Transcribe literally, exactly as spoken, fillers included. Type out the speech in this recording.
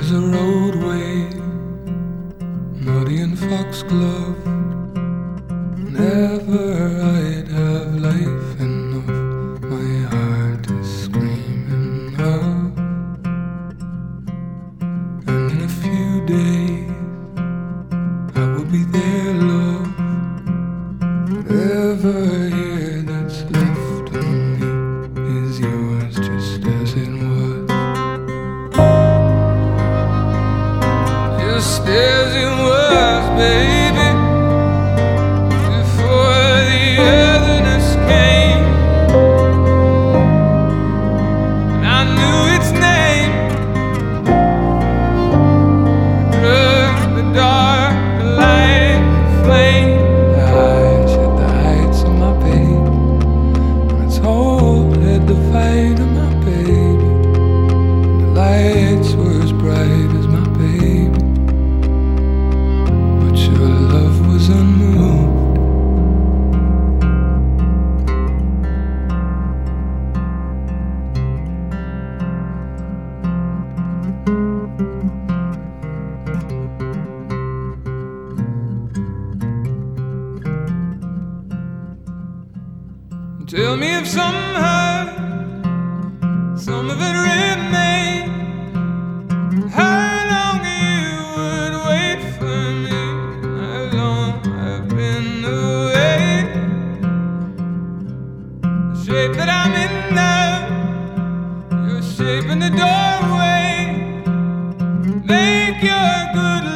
There's a roadway, muddy and foxglove. Never I'd have life enough, my heart is screaming out. And in a few days I will be there, love. Whatever here that's left of me is yours, just as it was. Just as it was, baby, before the otherness came. And I knew its name, the drug, the dark, the light, the flame. The eyes at the heights of my baby, and its whole had the fight of my baby. And the lights were as bright as my baby, but your love was unmoved. Tell me if somehow some of it remained. How long you would wait for me? How long I've been away? The shape that I'm in now, your shape in the doorway. Make your good